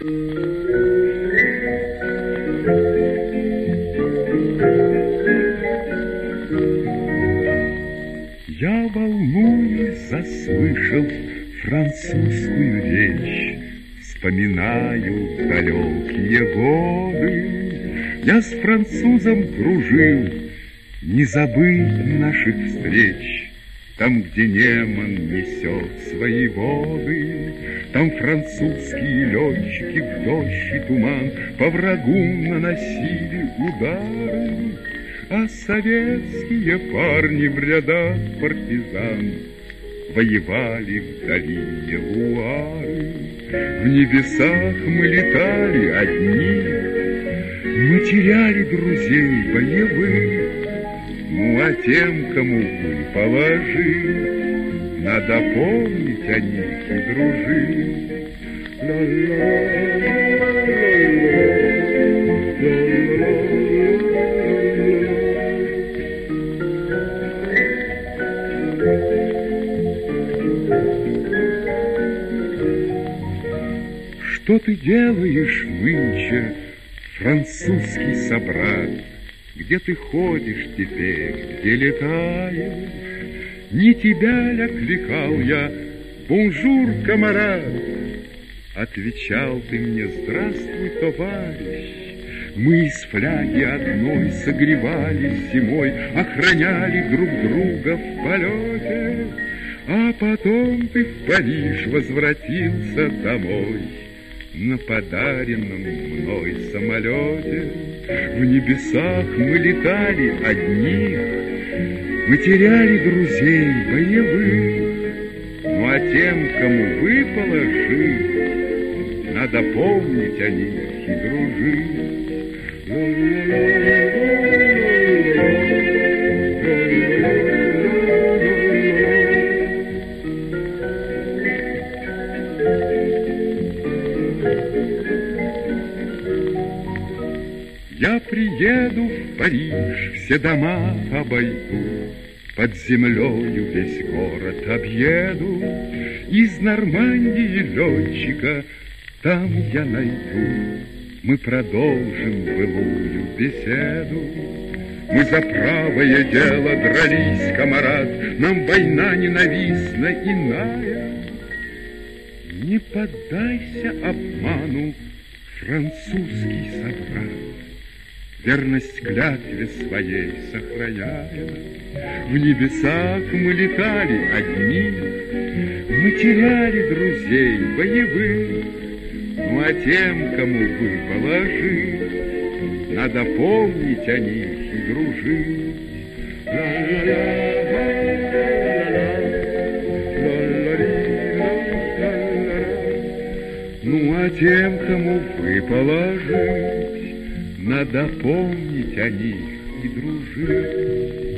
Я, волнуюсь, заслышал французскую речь, вспоминаю далекие годы. Я с французом дружил, не забыть наших встреч. Там, где Неман несет свои воды, там французские летчики в дождь и туман по врагу наносили удары, а советские парни в рядах партизан воевали в долине Луары. В небесах мы летали одни, мы теряли друзей боевых. Ну, а тем, кому выпало жить, надо помнить о них и дружить. Что ты делаешь нынче, французский собрат? Где ты ходишь теперь, где летаешь? Не тебя ли окликал я, бонжур, камарад? Отвечал ты мне, здравствуй, товарищ. Мы из фляги одной согревались зимой, охраняли друг друга в полете, а потом ты в Париж возвратился домой на подаренном мной самолете. В небесах мы летали одних, мы теряли друзей боевых. Ну а тем, кому выпало жить, надо помнить о них и дружить. Я приеду в Париж, все дома обойду, под землею весь город объеду, из Нормандии летчика там я найду. Мы продолжим былую беседу. Мы за правое дело дрались, камарад, нам война ненавистна иная. Не поддайся обману, французский собрат, верность клятве своей сохраняя. В небесах мы летали одни, мы теряли друзей боевых. Ну а тем, кому выпало жить, надо помнить о них и дружить. Ну а тем, кому выпало жить, надо помнить о них и дружить.